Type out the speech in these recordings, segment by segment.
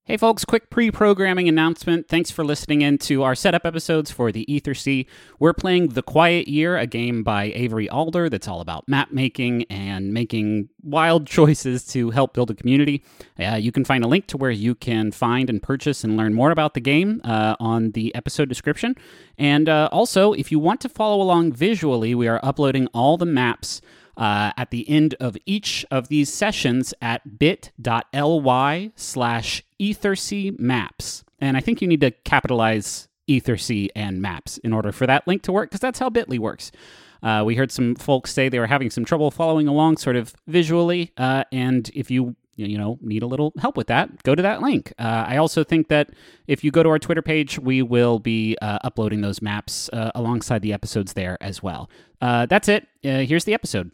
Hey folks, quick pre-programming announcement. Thanks for listening in to our setup episodes for the Aethersea. We're playing The Quiet Year, a game by Avery Alder that's all about map making and making wild choices to help build a community. You can find a link to where you can find and purchase and learn more about the game on the episode description. And also, if you want to follow along visually, we are uploading all the maps at the end of each of these sessions at bit.ly/Aethersea maps. And I think you need to capitalize Aethersea and maps in order for that link to work, because that's how Bitly works. We heard some folks say they were having some trouble following along sort of visually, and if you need a little help with that, go to that link. I also think that if you go to our Twitter page, we will be uploading those maps alongside the episodes there as well. That's it. Here's the episode.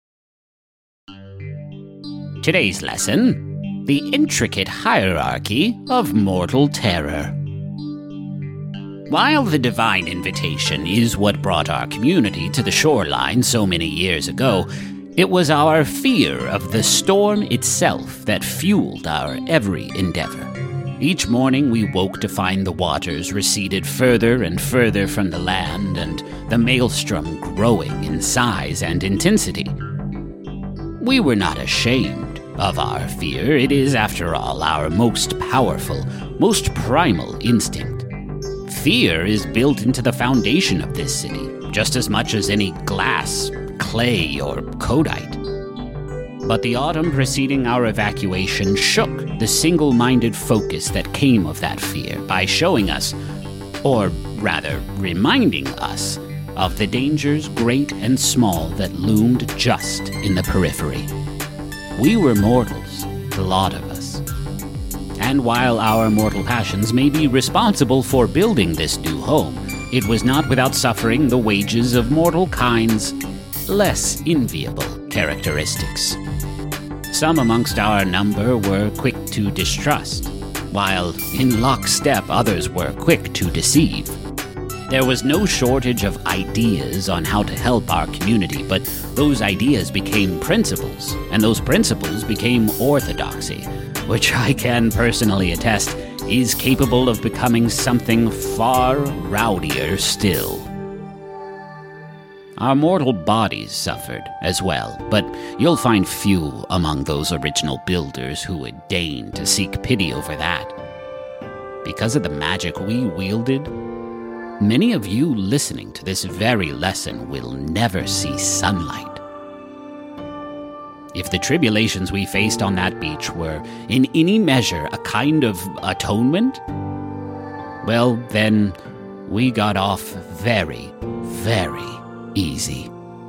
Today's lesson: the intricate hierarchy of mortal terror. While the divine invitation is what brought our community to the shoreline so many years ago, it was our fear of the storm itself that fueled our every endeavor. Each morning we woke to find the waters receded further and further from the land, and the maelstrom growing in size and intensity. We were not ashamed of our fear. It is, after all, our most powerful, most primal instinct. Fear is built into the foundation of this city, just as much as any glass, clay, or codite. But the autumn preceding our evacuation shook the single-minded focus that came of that fear by showing us, or rather reminding us, of the dangers great and small that loomed just in the periphery. We were mortals, the lot of us. And while our mortal passions may be responsible for building this new home, it was not without suffering the wages of mortal kind's less enviable characteristics. Some amongst our number were quick to distrust, while in lockstep others were quick to deceive. There was no shortage of ideas on how to help our community, but those ideas became principles, and those principles became orthodoxy, which I can personally attest is capable of becoming something far rowdier still. Our mortal bodies suffered as well, but you'll find few among those original builders who would deign to seek pity over that. Because of the magic we wielded, many of you listening to this very lesson will never see sunlight. If the tribulations we faced on that beach were in any measure a kind of atonement, well, then we got off very, very easy.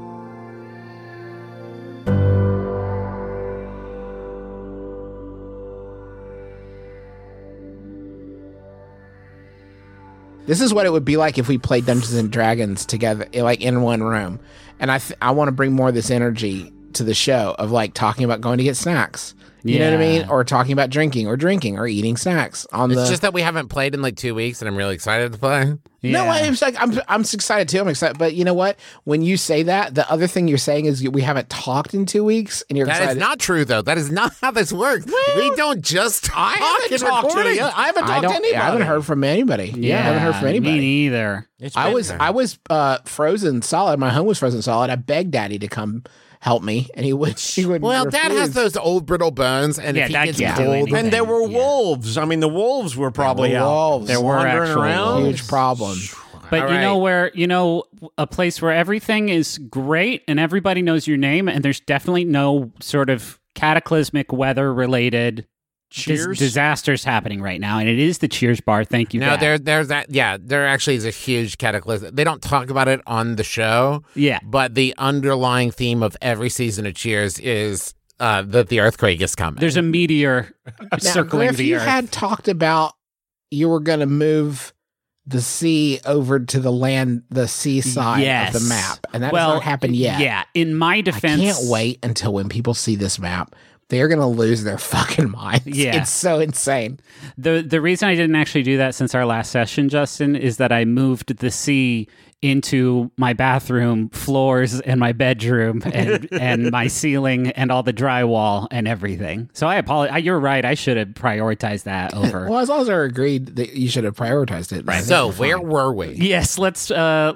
This is what it would be like if we played Dungeons and Dragons together, like in one room. And I want to bring more of this energy to the show of like talking about going to get snacks. You know what I mean? Or talking about drinking or eating snacks. It's just that we haven't played in like 2 weeks, and I'm really excited to play. Yeah. No, it's like I'm excited too. I'm excited, but you know what? When you say that, the other thing you're saying is we haven't talked in 2 weeks, and you're excited. That is not true, though. That is not how this works. Well, we don't just talk. I haven't talked to anybody. I haven't heard from anybody. Yeah, I haven't heard from anybody. Me neither. I was frozen solid. My home was frozen solid. I begged Daddy to come help me, and he would. Well, Dad has those old brittle bones, and if he gets cold, and there were wolves. I mean, the wolves were probably out. There were wandering around. Huge problem. But a place where everything is great and everybody knows your name, and there's definitely no sort of cataclysmic weather-related disasters happening right now, and it is the Cheers bar. Thank you. No, there's that. Yeah, there actually is a huge cataclysm. They don't talk about it on the show. Yeah, but the underlying theme of every season of Cheers is that the earthquake is coming. There's a meteor circling Griff, the earth. You had talked about you were going to move the sea over to the land, the seaside of the map, and that has not happened yet. Yeah, in my defense, I can't wait until when people see this map. They're going to lose their fucking minds. Yeah. It's so insane. The reason I didn't actually do that since our last session, Justin, is that I moved the sea into my bathroom floors and my bedroom and my ceiling and all the drywall and everything. So I apologize. You're right. I should have prioritized that over. Well, as long as I agreed that you should have prioritized it. Right. So where were we? Yes, let's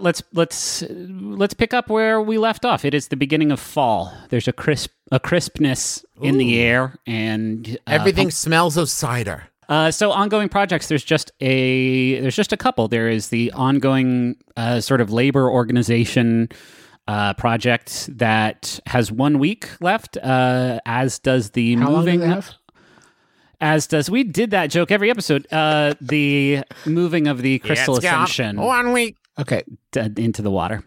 pick up where we left off. It is the beginning of fall. There's a crispness in the air, and Everything smells of cider. So ongoing projects, there's just a couple. There is the ongoing sort of labor organization project that has 1 week left, as does the How moving. long do they have? As does, we did that joke every episode. The moving of the Crystal It's got Ascension 1 week. Okay. into the water.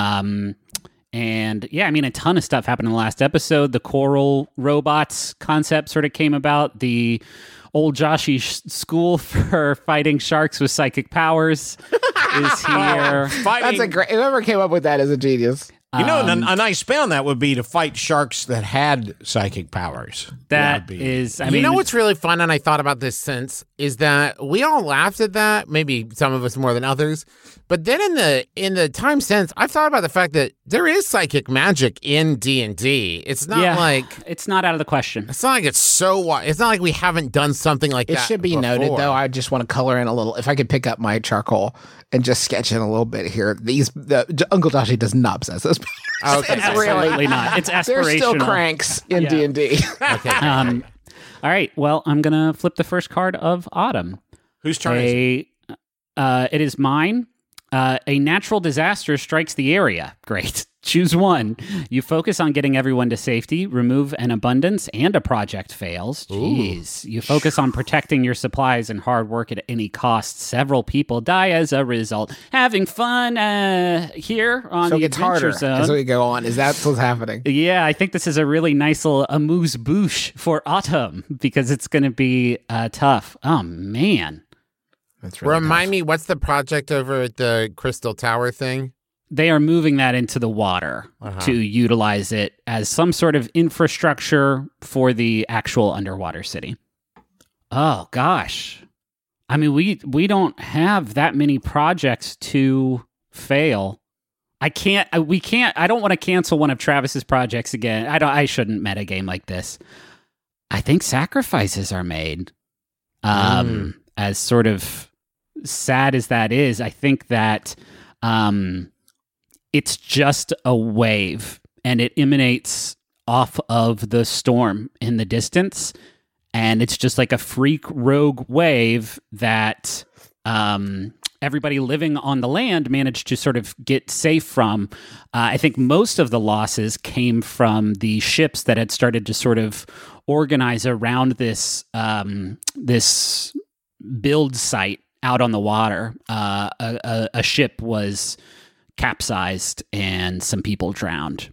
And yeah, I mean, a ton of stuff happened in the last episode. The coral robots concept sort of came about. The old Joshi school for fighting sharks with psychic powers is here. That's a great. Whoever came up with that is a genius. You know, a nice spin on that would be to fight sharks that had psychic powers. That would be- is, I You mean, know what's really fun, and I thought about this since, is that we all laughed at that, maybe some of us more than others. But then in the time since, I've thought about the fact that there is psychic magic in D&D. It's not like it's not out of the question. it's not like it's not like we haven't done something like It that. should be noted, before. though. I just want to color in a little. If I could pick up my charcoal and just sketch in a little bit here. Uncle Joshi does not possess those powers. Okay, It's sorry. really Absolutely not. It's aspirational. There's still cranks in D&D. Okay. All right. Well, I'm gonna flip the first card of Autumn. Whose turn is it? It is mine. A natural disaster strikes the area. Great. Choose one. You focus on getting everyone to safety, remove an abundance, and a project fails. Jeez. You focus on protecting your supplies and hard work at any cost. Several people die as a result. Having fun here on So it the gets harder Adventure as Zone. we go on. Is that what's happening? Yeah, I think this is a really nice little amuse-bouche for Autumn because it's going to be tough. Oh, man. That's really Remind me, what's the project over at the Crystal Tower thing? They are moving that into the water to utilize it as some sort of infrastructure for the actual underwater city. Oh, gosh. I mean, we don't have that many projects to fail. I don't want to cancel one of Travis's projects again. I shouldn't metagame like this. I think sacrifices are made. As sort of sad as that is, I think that it's just a wave and it emanates off of the storm in the distance. And it's just like a freak rogue wave that everybody living on the land managed to sort of get safe from. I think most of the losses came from the ships that had started to sort of organize around this this build site out on the water. A ship was capsized and some people drowned.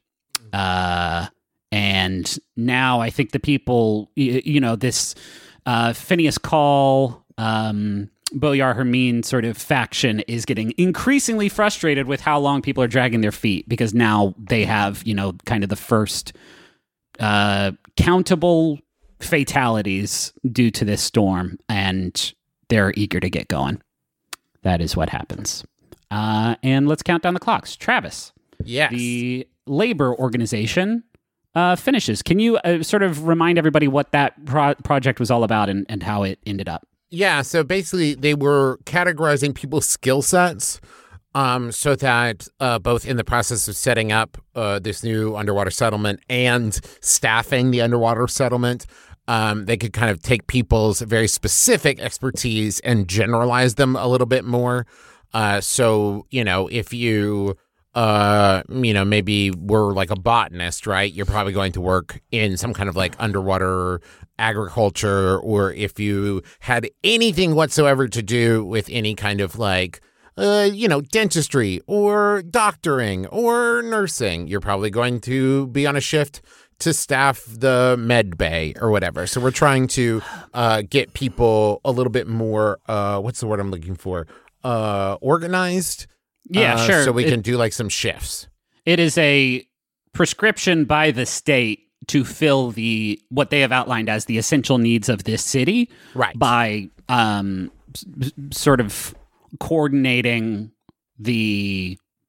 And now I think the people, this Phineas Call, Boyar Hermine sort of faction is getting increasingly frustrated with how long people are dragging their feet because now they have, kind of the first countable fatalities due to this storm, and they're eager to get going. That is what happens. And let's count down the clocks. Travis. Yes. The labor organization finishes. Can you sort of remind everybody what that project was all about and how it ended up? Yeah, so basically they were categorizing people's skill sets so that both in the process of setting up this new underwater settlement and staffing the underwater settlement, they could kind of take people's very specific expertise and generalize them a little bit more. So, if you, maybe were like a botanist, right? You're probably going to work in some kind of like underwater agriculture, or if you had anything whatsoever to do with any kind of like, dentistry or doctoring or nursing, you're probably going to be on a shift to staff the med bay or whatever. So we're trying to get people a little bit more, what's the word I'm looking for? Organized. Yeah, sure. So we can do like some shifts. It is a prescription by the state to fill what they have outlined as the essential needs of this city, Right. by sort of coordinating the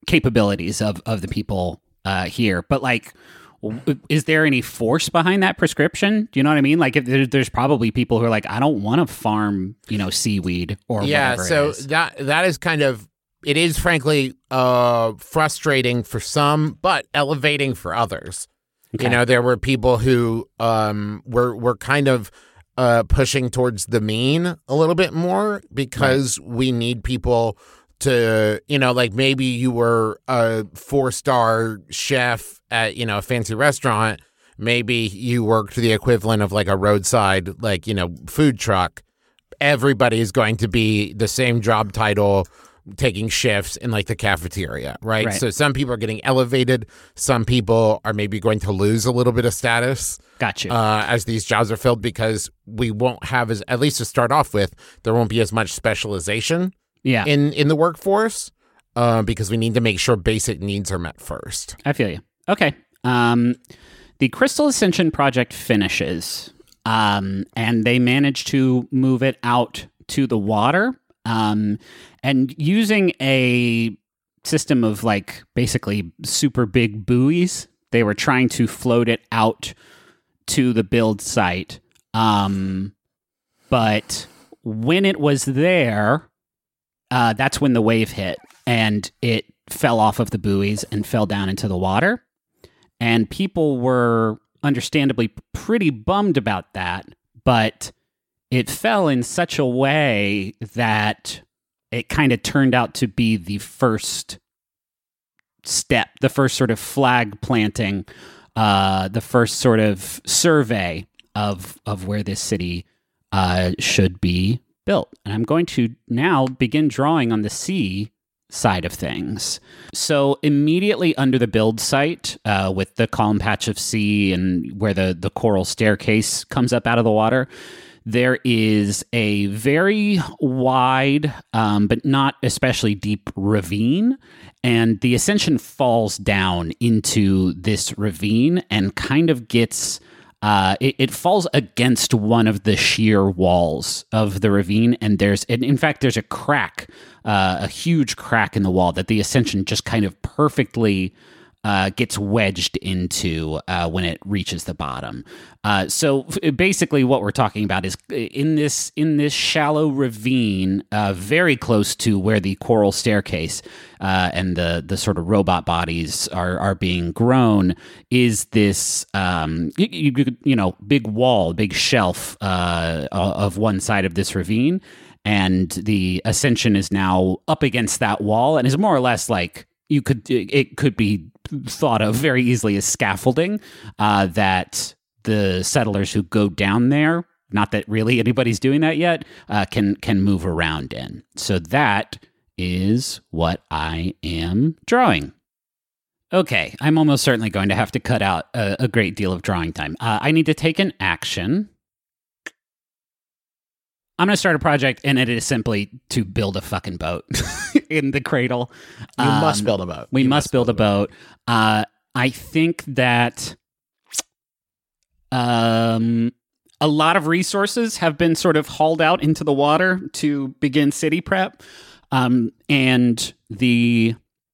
capabilities of the people here. But like, is there any force behind that prescription? Do you know what I mean? Like, if there's probably people who are like, I don't want to farm, seaweed or whatever. So it is. that is kind of, it is frankly frustrating for some, but elevating for others. Okay. There were people who were kind of pushing towards the mean a little bit more because we need people to, like maybe you were a 4-star chef at, a fancy restaurant. Maybe you worked the equivalent of like a roadside, food truck. Everybody is going to be the same job title, taking shifts in like the cafeteria, right? So some people are getting elevated. Some people are maybe going to lose a little bit of status. Gotcha. As these jobs are filled, because we won't have at least to start off with, there won't be as much specialization in the workforce because we need to make sure basic needs are met first. I feel you. Okay. The Crystal Ascension project finishes, and they manage to move it out to the water. And using a system of like basically super big buoys, they were trying to float it out to the build site. But when it was there, that's when the wave hit and it fell off of the buoys and fell down into the water. And people were understandably pretty bummed about that, but it fell in such a way that it kind of turned out to be the first step, the first sort of flag planting, the first sort of survey of where this city should be built. And I'm going to now begin drawing on the sea side of things. So immediately under the build site, with the column patch of sea and where the coral staircase comes up out of the water, there is a very wide, but not especially deep ravine, and the Ascension falls down into this ravine and kind of gets, it falls against one of the sheer walls of the ravine, and in fact, there's a crack, a huge crack in the wall that the Ascension just kind of perfectly gets wedged into when it reaches the bottom. So basically what we're talking about is in this shallow ravine, very close to where the coral staircase and the sort of robot bodies are being grown, is this big wall, big shelf of one side of this ravine. And the Ascension is now up against that wall and is more or less like, it could be thought of very easily as scaffolding that the settlers who go down there, not that really anybody's doing that yet, can move around in. So that is what I am drawing. Okay, I'm almost certainly going to have to cut out a great deal of drawing time. I need to take an action. I'm going to start a project, and it is simply to build a fucking boat in the cradle. You must build a boat. We must build a boat. I think that a lot of resources have been sort of hauled out into the water to begin city prep. And the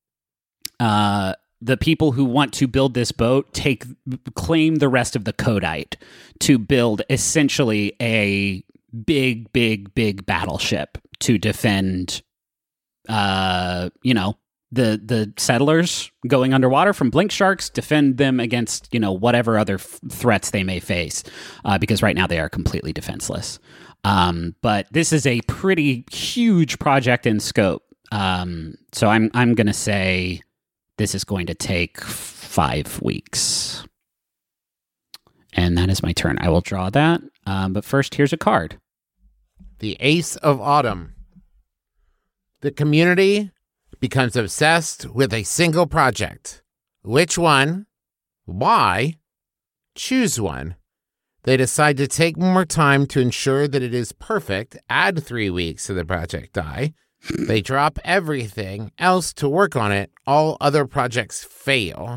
people who want to build this boat claim the rest of the Codite to build essentially a big battleship to defend, the settlers going underwater from blink sharks, defend them against, whatever other threats they may face, because right now they are completely defenseless. But this is a pretty huge project in scope. So I'm going to say this is going to take 5 weeks. And that is my turn. I will draw that. But first, here's a card. The Ace of Autumn. The community becomes obsessed with a single project. Which one? Why? Choose one. They decide to take more time to ensure that it is perfect. Add 3 weeks to the project die. They drop everything else to work on it. All other projects fail.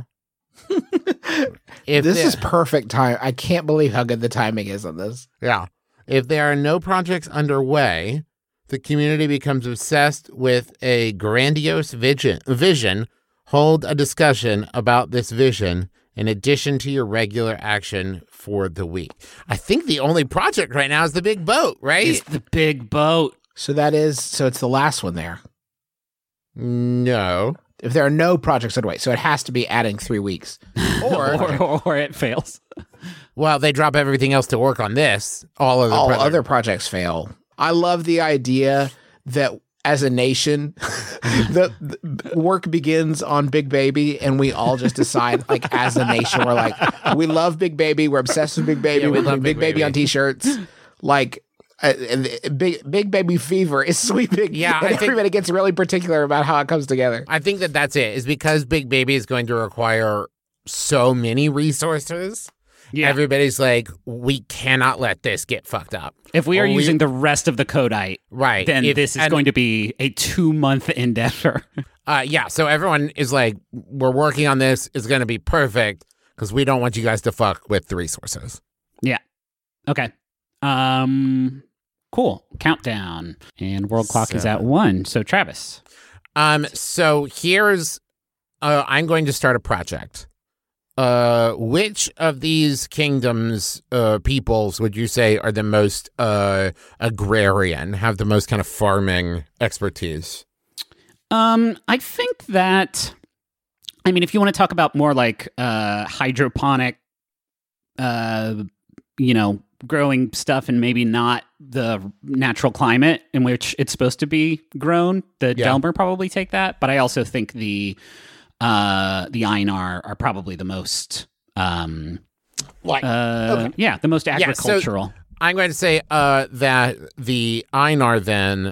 This is perfect time. I can't believe how good the timing is on this. Yeah. If there are no projects underway, the community becomes obsessed with a grandiose vision hold a discussion about this vision in addition to your regular action for the week. I think the only project right now is the big boat, right? It's the big boat. So it's the last one there. No. If there are no projects underway, so it has to be adding 3 weeks. Or it fails. Well, they drop everything else to work on this. All other projects fail. I love the idea that as a nation, the work begins on Big Baby, and we all just decide, like, as a nation, we're like, we love Big Baby, we're obsessed with Big Baby, Yeah, we we love love Big Baby on T-shirts, like. And big Baby fever is sweeping. Yeah, and everybody gets really particular about how it comes together. I think that's it. Is because Big Baby is going to require so many resources. Yeah. Everybody's like, we cannot let this get fucked up. If we are using the rest of the Codite, right, then this is going to be a 2-month endeavor. Yeah, so everyone is like, we're working on this. It's going to be perfect because we don't want you guys to fuck with the resources. Yeah. Okay. Cool. Countdown. And world clock is at 1. So Travis. So here's, I'm going to start a project. Which of these kingdoms, peoples would you say are the most agrarian, have the most kind of farming expertise? I think that, I mean, if you want to talk about more like hydroponic, growing stuff and maybe not the natural climate in which it's supposed to be grown, the Delmer probably take that. But I also think the Einar are probably the most the most agricultural. Yeah, so I'm going to say that the Einar then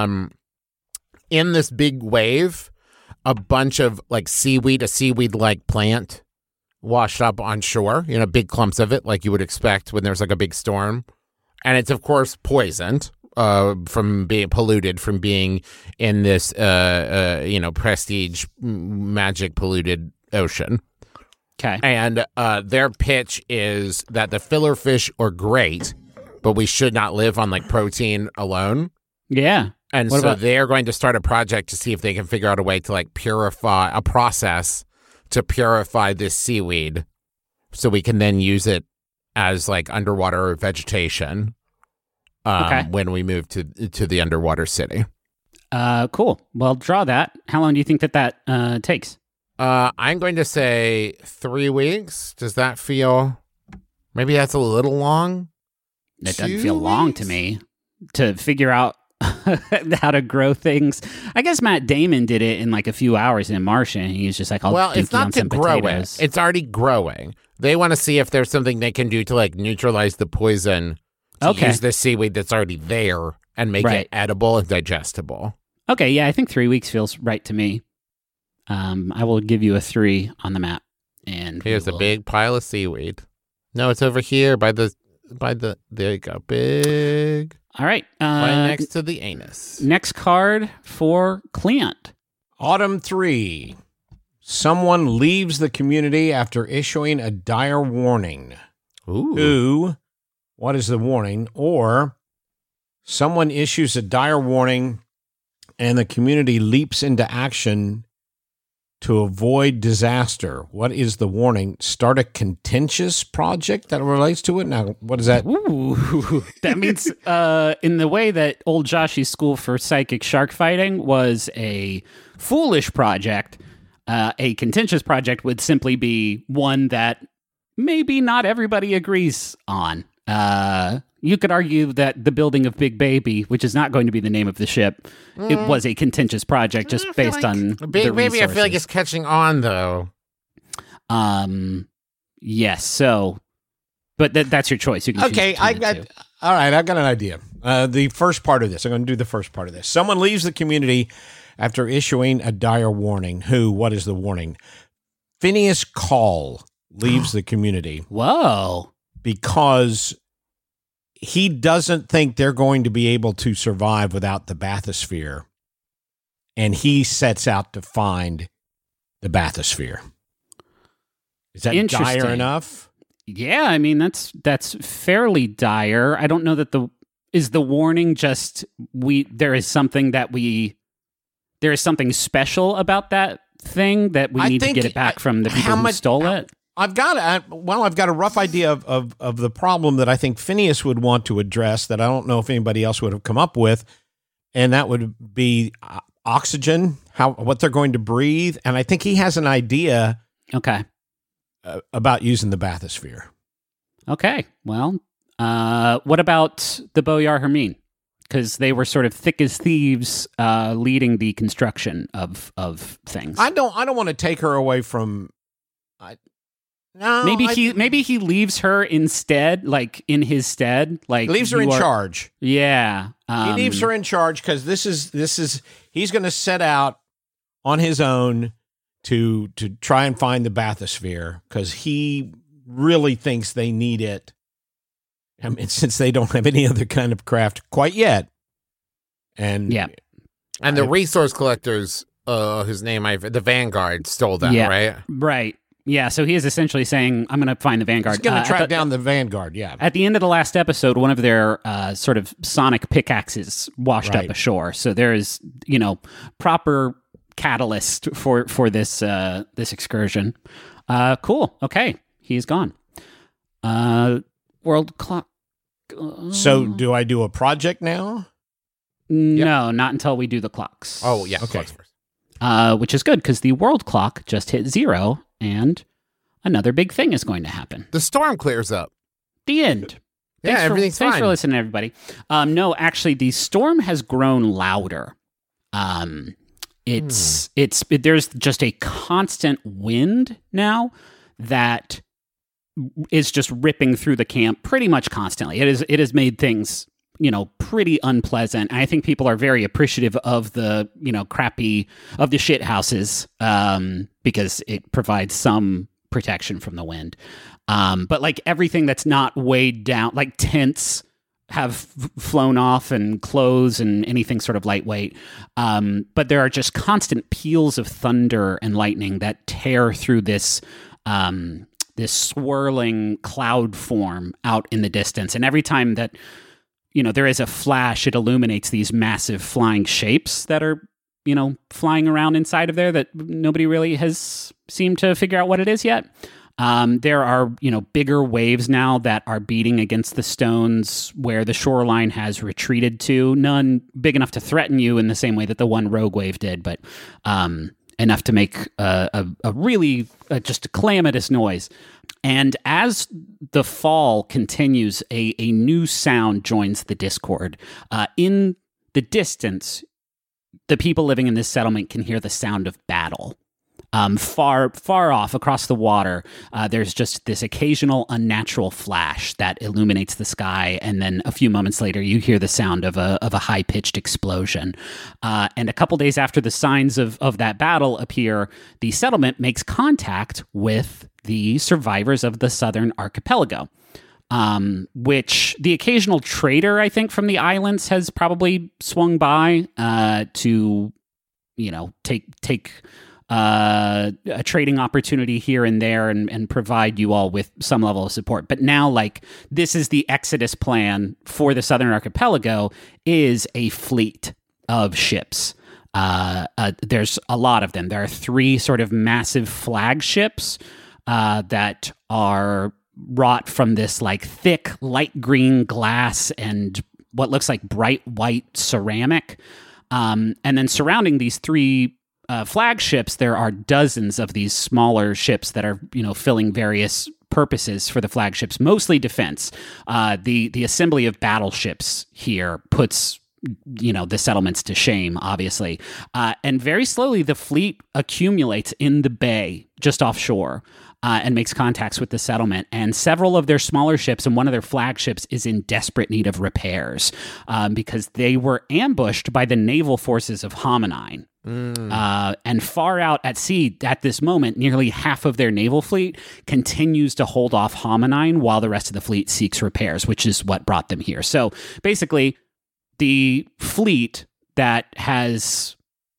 in this big wave, a bunch of like a seaweed like plant washed up on shore, big clumps of it like you would expect when there's like a big storm. And it's of course poisoned from being polluted, from being in this prestige magic polluted ocean. Okay. And their pitch is that the filler fish are great, but we should not live on like protein alone. Yeah. And so they're going to start a project to see if they can figure out a way to like purify a process to purify this seaweed so we can then use it as like underwater vegetation when we move to the underwater city. Cool. Well, draw that. How long do you think that takes? I'm going to say 3 weeks. Does that feel... Maybe that's a little long? It doesn't feel long to me to figure out how to grow things. I guess Matt Damon did it in like a few hours in Martian. He was just like, it's not to grow it. It's already growing. They want to see if there's something they can do to like neutralize the poison to use the seaweed that's already there and make it edible and digestible. Okay, yeah, I think 3 weeks feels right to me. I will give you a 3 on the map. And here's a big pile of seaweed. No, it's over here by the there you go. Big. All right. Right next to the anus. Next card for Cleant. Autumn 3. Someone leaves the community after issuing a dire warning. Ooh. Who? What is the warning? Or someone issues a dire warning and the community leaps into action to avoid disaster. What is the warning? Start a contentious project that relates to it? Now, what is that? Ooh, that means in the way that old Joshy's school for psychic shark fighting was a foolish project, a contentious project would simply be one that maybe not everybody agrees on. You could argue that the building of Big Baby, which is not going to be the name of the ship, it was a contentious project just based on Big Baby. I feel like it's catching on though. Yes. So, but that's your choice. You can Okay, I got an idea. The first part of this, I'm going to do the first part of this. Someone leaves the community after issuing a dire warning. Who? What is the warning? Phineas Call leaves the community. Whoa. Because he doesn't think they're going to be able to survive without the bathysphere. And he sets out to find the bathysphere. Is that dire enough? Yeah, I mean, that's fairly dire. I don't know that is the warning just there is something special about that thing that we I need to think get it back from the people who stole it? I've got a rough idea of the problem that I think Phineas would want to address that I don't know if anybody else would have come up with, and that would be oxygen, what they're going to breathe, and I think he has an idea. Okay. About using the bathysphere. Okay. Well, what about the Boyar Hermine? Because they were sort of thick as thieves, leading the construction of things. I don't want to take her away from. Maybe he leaves her instead, like in his stead, like leaves her in charge. Yeah, he leaves her in charge because this is he's going to set out on his own to try and find the bathysphere because he really thinks they need it. I mean, since they don't have any other kind of craft quite yet, and the resource collectors, whose name the Vanguard stole that, right? Right. Yeah, so he is essentially saying, I'm going to find the Vanguard. He's going to track down the Vanguard, yeah. At the end of the last episode, one of their sort of sonic pickaxes washed up ashore. So there is, proper catalyst for this this excursion. Cool. Okay, he's gone. World clock. So do I do a project now? No, not until we do the clocks. Oh, yeah. Okay. Clocks first. Which is good because the world clock just hit 0 and another big thing is going to happen. The storm clears up. The end. Everything's fine. Thanks for listening, everybody. No, actually, the storm has grown louder. There's just a constant wind now that is just ripping through the camp pretty much constantly. It has made things pretty unpleasant. I think people are very appreciative of the of the shit houses because it provides some protection from the wind. But like everything that's not weighed down, like tents have flown off and clothes and anything sort of lightweight. But there are just constant peals of thunder and lightning that tear through this swirling cloud form out in the distance. And every time that there is a flash, it illuminates these massive flying shapes that are, flying around inside of there that nobody really has seemed to figure out what it is yet. There are, bigger waves now that are beating against the stones where the shoreline has retreated to. None big enough to threaten you in the same way that the one rogue wave did, but enough to make a really just a calamitous noise. And as the fall continues, a new sound joins the discord. In the distance, the people living in this settlement can hear the sound of battle. Far off across the water, there's just this occasional unnatural flash that illuminates the sky, and then a few moments later, you hear the sound of a high-pitched explosion. And a couple days after the signs of that battle appear, the settlement makes contact with the survivors of the Southern Archipelago, which the occasional trader, I think, from the islands has probably swung by to, take a trading opportunity here and there and provide you all with some level of support. But now, this is the exodus plan for the Southern Archipelago is a fleet of ships. There's a lot of them. There are 3 sort of massive flagships that are wrought from this thick light green glass and what looks like bright white ceramic. And then surrounding these 3 flagships, there are dozens of these smaller ships that are, filling various purposes for the flagships, mostly defense. The assembly of battleships here puts the settlements to shame, obviously. And very slowly, the fleet accumulates in the bay just offshore and makes contacts with the settlement. And several of their smaller ships and one of their flagships is in desperate need of repairs because they were ambushed by the naval forces of Hominine. And far out at sea at this moment, nearly half of their naval fleet continues to hold off Hominine while the rest of the fleet seeks repairs, which is what brought them here. So basically, the fleet that has,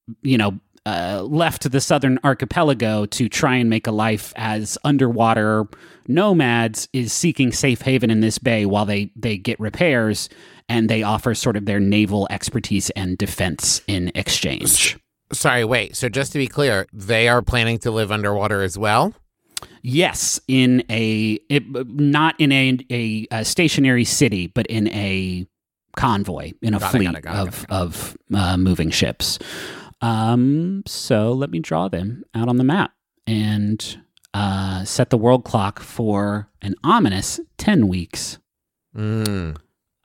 left the Southern Archipelago to try and make a life as underwater nomads is seeking safe haven in this bay while they get repairs, and they offer sort of their naval expertise and defense in exchange. Sorry, wait. So just to be clear, they are planning to live underwater as well? Yes, not in a stationary city, but in a convoy, in a fleet of moving ships. So let me draw them out on the map and set the world clock for an ominous 10 weeks. Dad,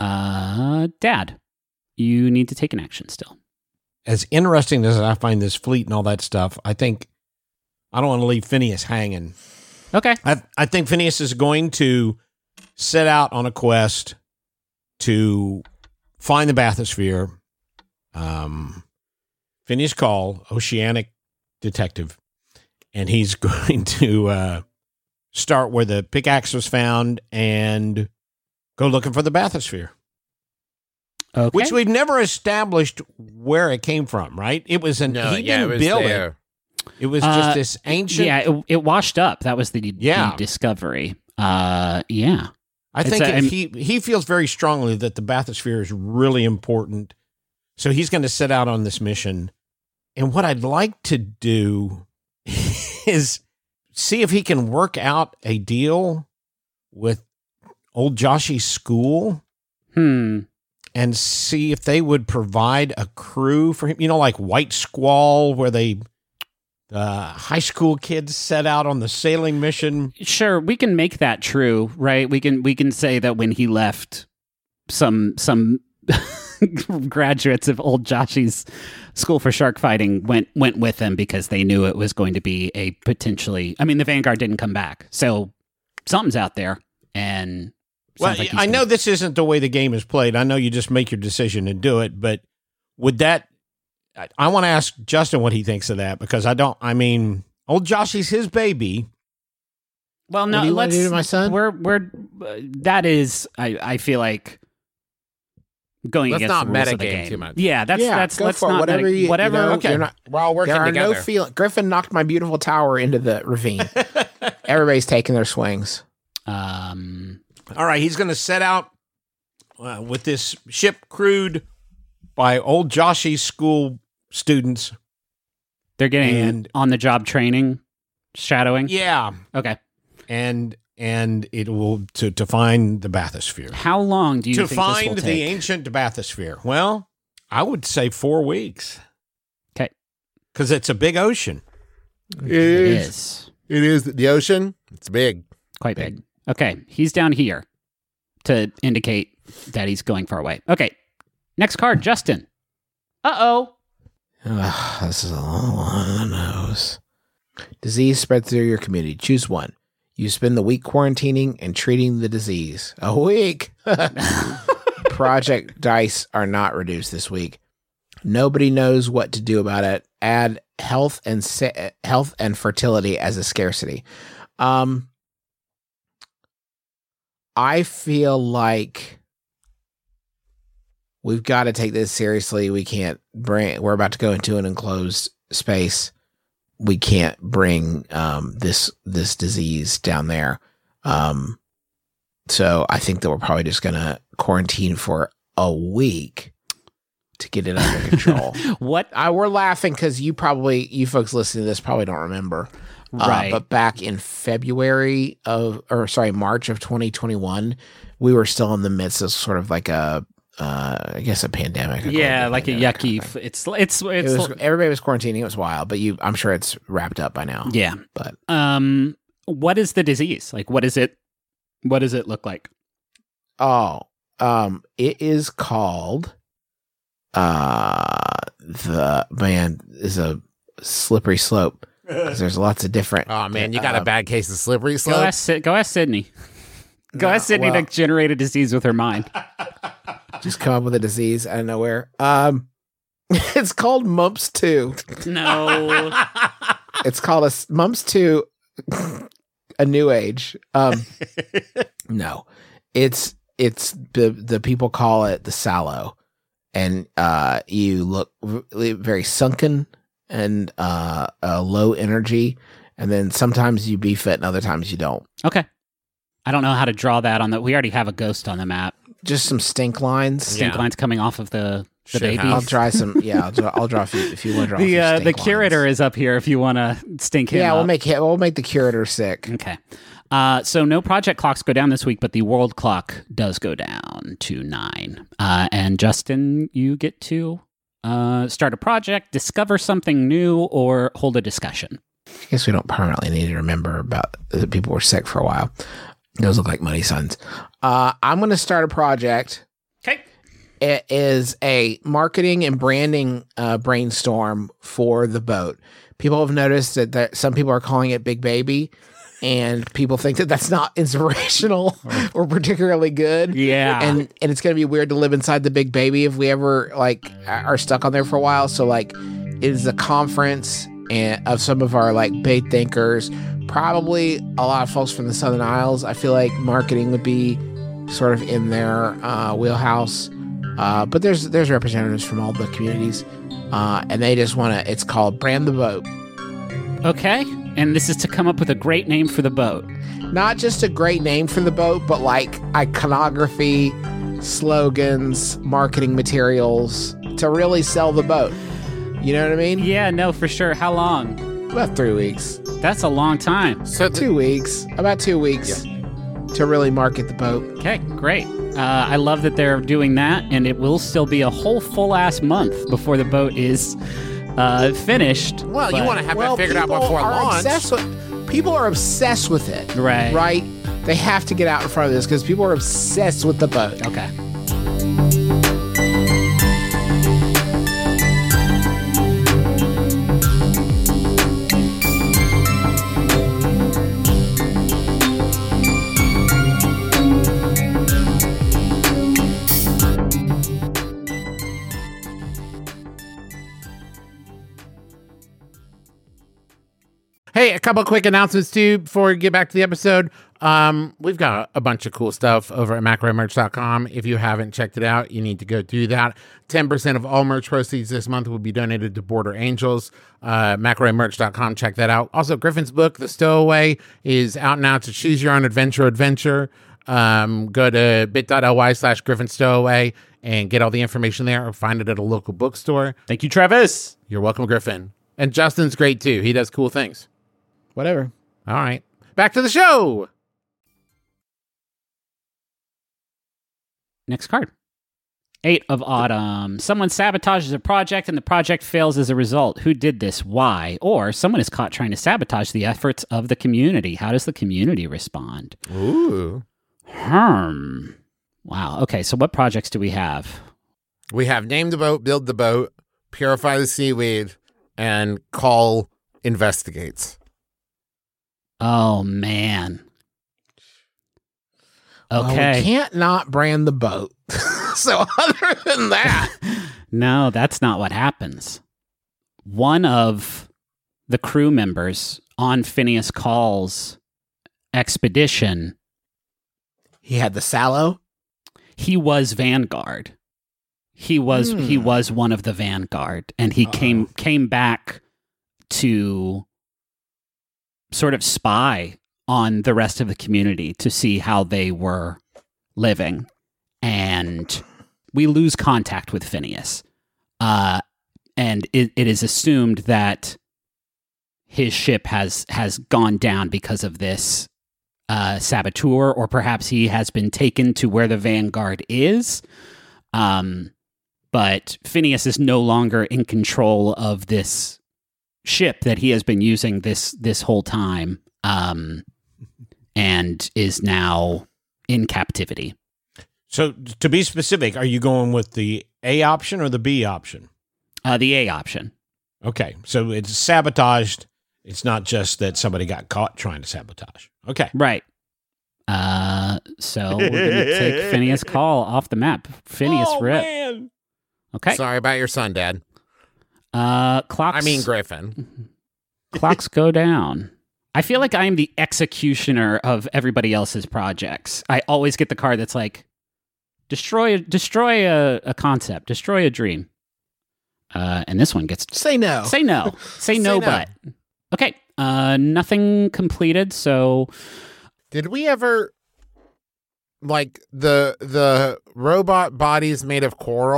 you need to take an action still. As interesting as I find this fleet and all that stuff, I think I don't want to leave Phineas hanging. Okay. I think Phineas is going to set out on a quest to find the bathysphere. Phineas Call, oceanic detective, and he's going to start where the pickaxe was found and go looking for the bathysphere. Okay. Which we've never established where it came from, right? It was he didn't build it. It was just this ancient. Yeah, it washed up. That was the discovery. I think he feels very strongly that the bathysphere is really important. So he's going to set out on this mission. And what I'd like to do is see if he can work out a deal with old Joshy's school. And see if they would provide a crew for him. You know, like White Squall, where high school kids set out on the sailing mission. Sure, we can make that true, right? We can say that when he left, some graduates of old Joshy's School for Shark Fighting went with him because they knew it was going to be a potentially. I mean, the Vanguard didn't come back, so something's out there. And well, I know this isn't the way the game is played. I know you just make your decision and do it, but would that? I want to ask Justin what he thinks of that because old Joshy's his baby. Well, no, let's do to my son. That is, I feel like going let's against not the rules metagame of the game. too much. Yeah, that's let's not whatever. Okay, we're all working together. Griffin knocked my beautiful tower into the ravine. Everybody's taking their swings. All right, he's going to set out with this ship crewed by old Joshy's school students. They're getting on-the-job training, shadowing? Yeah. Okay. And it will to find the bathysphere. How long do you think this will take? To find the ancient bathysphere. Well, I would say 4 weeks. Okay. Because it's a big ocean. It is. It is the ocean. It's big. Quite big. Okay, he's down here to indicate that he's going far away. Okay, next card, Justin. Uh-oh. This is a long one on the nose. Disease spread through your community. Choose one. You spend the week quarantining and treating the disease. A week? Project dice are not reduced this week. Nobody knows what to do about it. Add health and fertility as a scarcity. I feel like we've got to take this seriously. We're about to go into an enclosed space. We can't bring this disease down there. So I think that we're probably just going to quarantine for a week to get it under control. We're laughing because you folks listening to this probably don't remember. Right. But back in March of 2021, we were still in the midst of sort of like a pandemic. Yeah, like a yucky. Everybody was quarantining. It was wild, but I'm sure it's wrapped up by now. Yeah. But what is the disease? Like, what is it? What does it look like? Oh, it is called. The man is a slippery slope. There's lots of different. Oh man, you got a bad case of slippery slope. Go ask Sydney. Ask Sydney to generate a disease with her mind. Just come up with a disease out of nowhere. It's called Mumps 2. No. It's called Mumps 2, a new age. No, it's the people call it the sallow, and you look very sunken and low energy, and then sometimes you be fit and other times you don't. Okay. I don't know how to draw that on the. We already have a ghost on the map. Just some stink lines. Stink lines coming off of the Shit baby. house. I'll try some. Yeah, I'll draw if you want to draw. The curator is up here if you want to stink him. Yeah, up. we'll make the curator sick. Okay. So no project clocks go down this week, but the world clock does go down to 9. And Justin, you get to start a project, discover something new, or hold a discussion. I guess we don't permanently need to remember about that people were sick for a while. Those look like muddy suns. I'm going to start a project. Okay. It is a marketing and branding brainstorm for the boat. People have noticed that some people are calling it Big Baby, and people think that that's not inspirational or particularly good. Yeah. And it's going to be weird to live inside the Big Baby if we ever are stuck on there for a while. So it is a conference of some of our big thinkers, probably a lot of folks from the Southern Isles. I feel like marketing would be sort of in their wheelhouse. But there's representatives from all the communities, and they just want to. It's called Brand the Boat. Okay. And this is to come up with a great name for the boat. Not just a great name for the boat, but iconography, slogans, marketing materials to really sell the boat. You know what I mean? Yeah, no, for sure. How long? About 3 weeks. That's a long time. So 2 weeks. About 2 weeks to really market the boat. Okay, great. I love that they're doing that, and it will still be a whole full-ass month before the boat is finished. Well, you want to have it figured out before launch. People are obsessed with it. Right. Right? They have to get out in front of this because people are obsessed with the boat. Okay. Hey, a couple quick announcements too before we get back to the episode. We've got a bunch of cool stuff over at macromerch.com. If you haven't checked it out, you need to go do that. 10% of all merch proceeds this month will be donated to Border Angels. Macromerch.com, check that out. Also, Griffin's book, The Stowaway, is out now to choose your own adventure. Go to bit.ly/GriffinStowaway and get all the information there, or find it at a local bookstore. Thank you, Travis. You're welcome, Griffin. And Justin's great too. He does cool things. Whatever. All right. Back to the show. Next card. 8 of Autumn. Someone sabotages a project and the project fails as a result. Who did this? Why? Or someone is caught trying to sabotage the efforts of the community. How does the community respond? Ooh. Wow. Okay, so what projects do we have? We have Name the Boat, Build the Boat, Purify the Seaweed, and Call Investigates. Oh, man. Well, Okay. we can't not brand the boat. So other than that, No, that's not what happens. One of the crew members on Phineas Call's expedition, he had the sallow. he was Vanguard. He was one of the Vanguard, and he came back to sort of spy on the rest of the community to see how they were living. And we lose contact with Phineas. And it is assumed that his ship has gone down because of this saboteur, or perhaps he has been taken to where the Vanguard is. But Phineas is no longer in control of this ship that he has been using this whole time, and is now in captivity. So, to be specific, are you going with the A option or the B option? The A option. Okay, so it's sabotaged. It's not just that somebody got caught trying to sabotage. Okay. Right. So we're going to take Phineas Call off the map. Phineas rip. Man. Okay. Sorry about your son, Dad. Clocks. Griffin. Clocks go down. I feel like I am the executioner of everybody else's projects. I always get the card that's like, destroy a concept, destroy a dream. And this one gets Say no. say no, say no, no. but okay. Nothing completed. So Did we ever, like, the robot bodies made of coral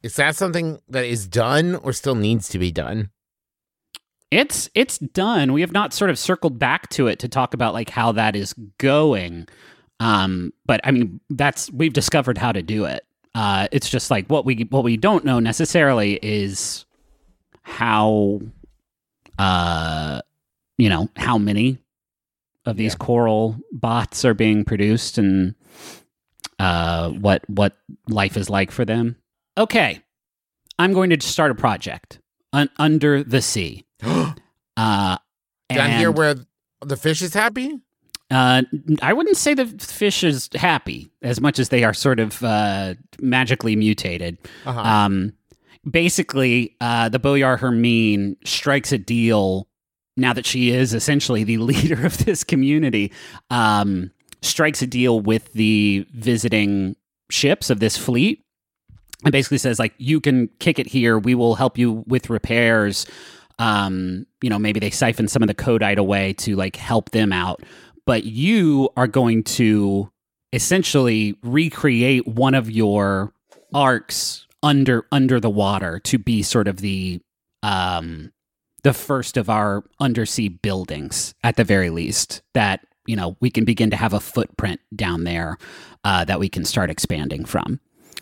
Is that something that is done or still needs to be done? It's done. We have not sort of circled back to it to talk about like how that is going. But I mean, we've discovered how to do it. It's just like what we don't know necessarily is how how many of these coral bots are being produced and what life is like for them. Okay, I'm going to start a project under the sea. Down here where the fish is happy? I wouldn't say the fish is happy as much as they are sort of magically mutated. Basically, the Boyar Hermine strikes a deal now that she is essentially the leader of this community, strikes a deal with the visiting ships of this fleet and basically says, like, you can kick it here. We will help you with repairs. Maybe they siphon some of the codite away to like help them out. But you are going to essentially recreate one of your arcs under the water to be sort of the first of our undersea buildings, at the very least, that we can begin to have a footprint down there that we can start expanding from.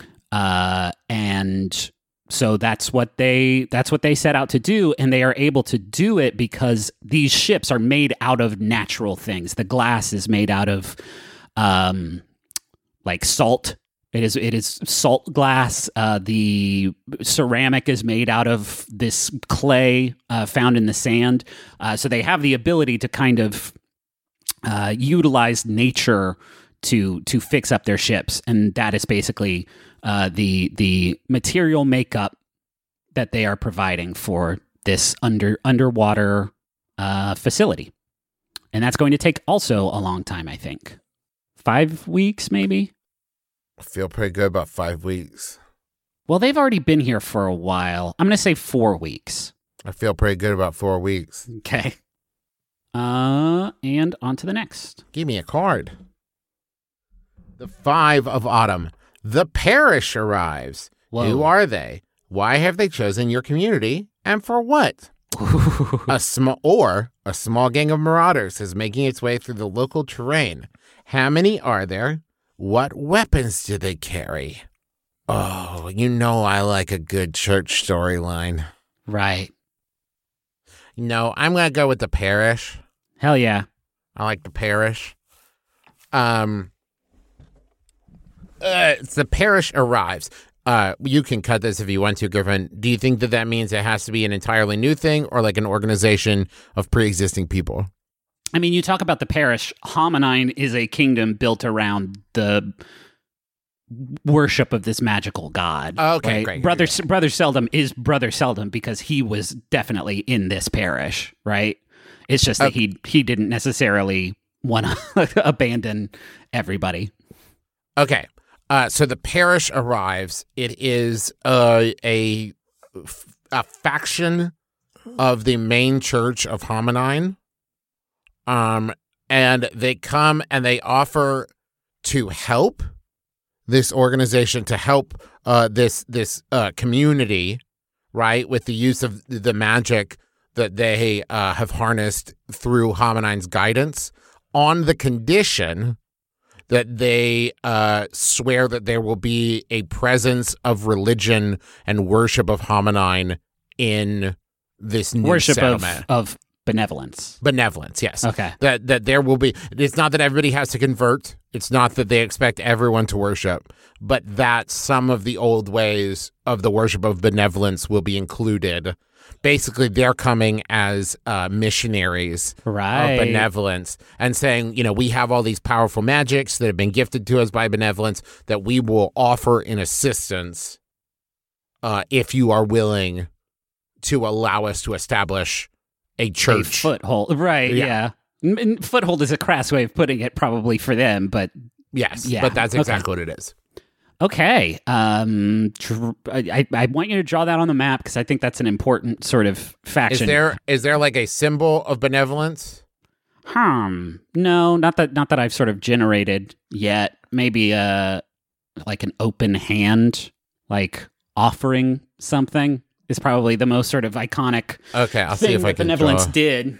And so that's what they set out to do, and they are able to do it because these ships are made out of natural things. The glass is made out of like salt. It is salt glass. The ceramic is made out of this clay found in the sand. So they have the ability to kind of utilize nature to fix up their ships, and that is basically the material makeup that they are providing for this underwater facility. And that's going to take also a long time, I think. 5 weeks, maybe? I feel pretty good about 5 weeks. Well, they've already been here for a while. I'm going to say 4 weeks. I feel pretty good about 4 weeks. Okay. And on to the next. Give me a card. The 5 of Autumn. The parish arrives. Whoa. Who are they? Why have they chosen your community? And for what? A small gang of marauders is making its way through the local terrain. How many are there? What weapons do they carry? Oh, I like a good church storyline. Right. I'm going to go with the parish. Hell yeah. I like the parish. It's the parish arrives. You can cut this if you want to, Griffin. Do you think that means it has to be an entirely new thing or like an organization of pre-existing people? I mean, you talk about the parish. Hominine is a kingdom built around the worship of this magical god. Okay, right? great. Brother Seldom is Brother Seldom because he was definitely in this parish, right? It's just that he didn't necessarily want to abandon everybody. Okay. So the parish arrives. It is a faction of the main church of Hominine. And they come and they offer to help this organization, to help this community, right, with the use of the magic that they have harnessed through Hominine's guidance, on the condition that they swear that there will be a presence of religion and worship of Hominine in this new settlement. of benevolence. Benevolence, yes. Okay. That there will be, it's not that everybody has to convert. It's not that they expect everyone to worship, but that some of the old ways of the worship of benevolence will be included. Basically, they're coming as missionaries of benevolence and saying, we have all these powerful magics that have been gifted to us by benevolence that we will offer in assistance if you are willing to allow us to establish a church. A foothold. Right, yeah. Foothold is a crass way of putting it probably for them, but... Yes, yeah. But that's exactly what it is. Okay. I want you to draw that on the map because I think that's an important sort of faction. Is there like a symbol of benevolence? No, not that I've sort of generated yet. Maybe like an open hand, like offering something is probably the most sort of iconic Okay, I'll see thing if I that can Benevolence draw. did.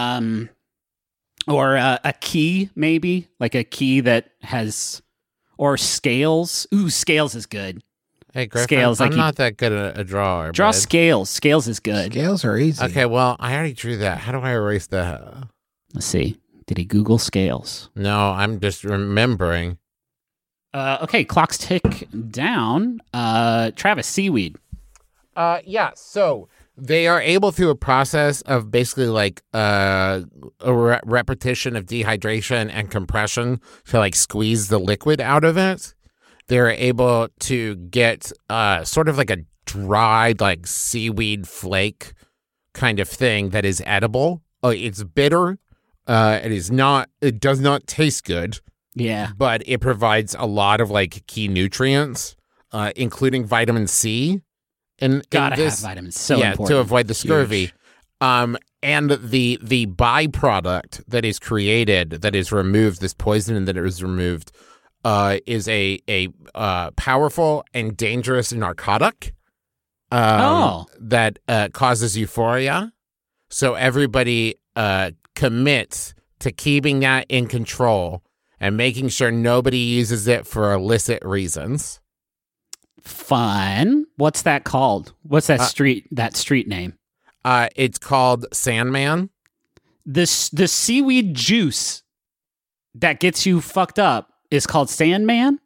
Or a key, maybe like a key that has, or scales. Ooh, scales is good. Hey, Griffin, Scales, I'm like you- not that good at a drawer. Draw bud. scales. Scales is good. Scales are easy. Okay, well, I already drew that. How do I erase that? Let's see. Did he Google scales? No, I'm just remembering. Okay, clocks tick down. Travis, seaweed. Yeah, so they are able through a process of basically like a repetition of dehydration and compression to like squeeze the liquid out of it. They're able to get sort of like a dried like seaweed flake kind of thing that is edible. It's bitter. It does not taste good, Yeah. but it provides a lot of like key nutrients, including vitamin C. Gotta have this, vitamins. So yeah, important. to avoid the scurvy. And the byproduct that is created, that is removed, this poison that is removed, is a powerful and dangerous narcotic that causes euphoria. So everybody commits to keeping that in control and making sure nobody uses it for illicit reasons. Fun. What's that called? What's that street name? It's called Sandman. The seaweed juice that gets you fucked up is called Sandman.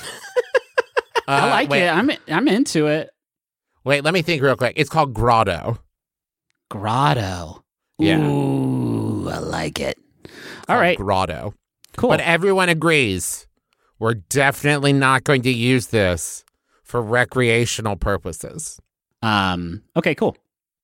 I like wait, it. I'm into it. Wait, let me think real quick. It's called Grotto. Grotto. Yeah. Ooh, I like it. All Called right. Grotto. Cool. But everyone agrees we're definitely not going to use this for recreational purposes. Okay, cool.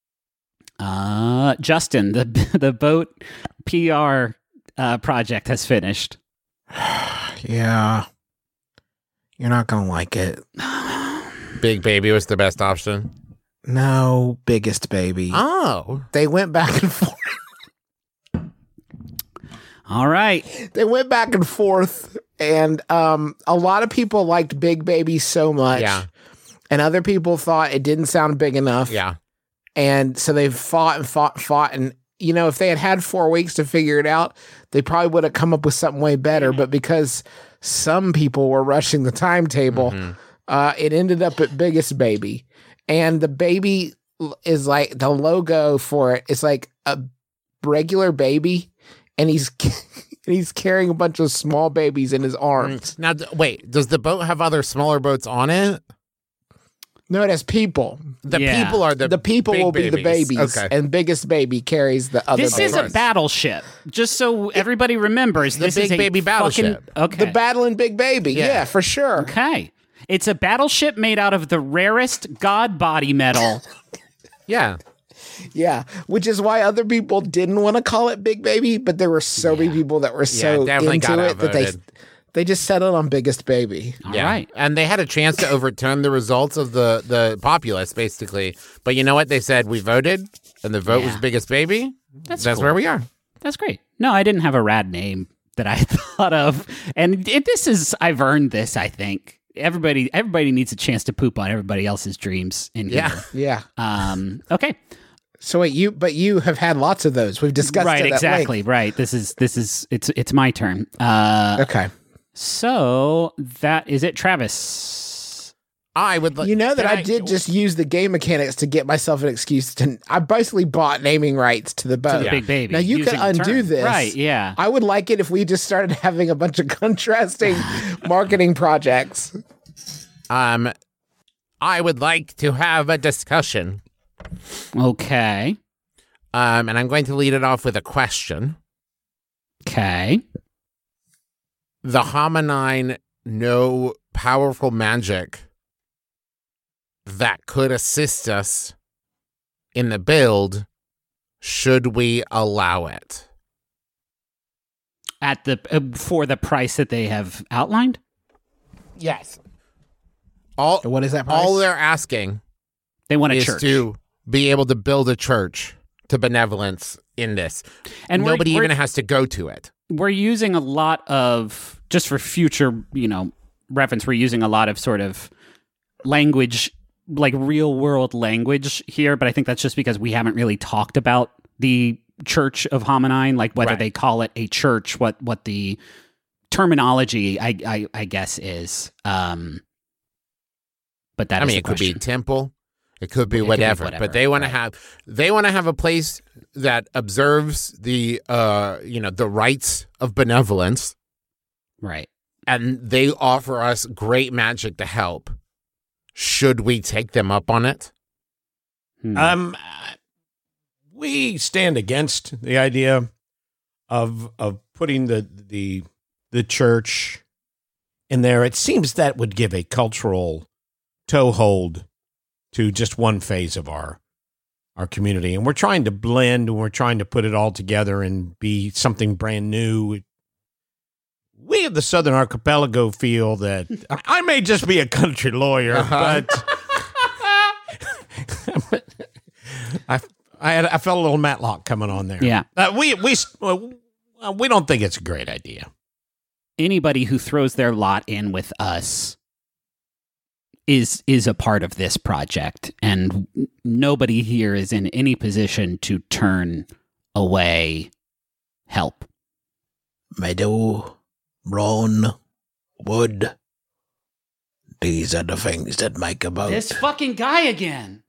Justin, the boat PR project has finished. Yeah. You're not going to like it. Big Baby was the best option. No, Biggest Baby. Oh. They went back and forth. All right. They went back and forth, and a lot of people liked Big Baby so much. Yeah. And other people thought it didn't sound big enough. Yeah. And so they fought and fought and fought. And, you know, if they had had 4 weeks to figure it out, they probably would have come up with something way better. But because some people were rushing the timetable, it ended up at Biggest Baby. And the baby is like, the logo for it is like a regular baby. And he's carrying a bunch of small babies in his arms. Now, wait, does the boat have other smaller boats on it? No, it has people. The Yeah. people are The people big will be the babies. Okay. And Biggest Baby carries the other This babies. is a battleship. Just so everybody remembers, The this Big is a Baby battleship. Okay. The Battling Big Baby. Yeah, for sure. Okay. It's a battleship made out of the rarest god body metal. Yeah. Yeah, which is why other people didn't want to call it Big Baby, but there were so many people that were so definitely into got it that outvoted. they just settled on Biggest Baby. All right. And they had a chance to overturn the results of the populace, basically. But you know what? They said, we voted, and the vote was Biggest Baby. That's cool. where we are. That's great. No, I didn't have a rad name that I thought of. And I've earned this, I think. Everybody needs a chance to poop on everybody else's dreams in here. Yeah. Yeah. Okay. So wait, you have had lots of those. We've discussed Right, it at exactly. length. Right. This is it's my turn. Okay. So that is it, Travis. I would like. You know that I did just use the game mechanics to get myself an excuse to. I basically bought naming rights to the boat. To the Big Baby. Now you using can the undo term. this. Right, yeah. I would like it if we just started having a bunch of contrasting marketing projects. I would like to have a discussion. Okay. And I'm going to lead it off with a question. Okay. The Hominine know powerful magic that could assist us in the build. Should we allow it? At the for the price that they have outlined? Yes. What is that price? All they're asking They want a is church. to be able to build a church to benevolence in this. And nobody we're even has to go to it. we're using a lot of, just for future, reference, we're using a lot of sort of language like real world language here, but I think that's just because we haven't really talked about the Church of Hominine, like whether they call it a church, what the terminology I guess is. But that it could be a temple, it could be whatever. But they want to have a place that observes the the rites of benevolence, right? And they offer us great magic to help. Should we take them up on it? We stand against the idea of putting the church in there. It seems that would give a cultural toehold to just one phase of our community, and we're trying to blend, and we're trying to put it all together and be something brand new. We of the Southern Archipelago feel that I may just be a country lawyer, but I felt a little Matlock coming on there. Yeah, we don't think it's a great idea. Anybody who throws their lot in with us is a part of this project, and nobody here is in any position to turn away help. Meadow, Ron, wood. These are the things that make a boat. This fucking guy again.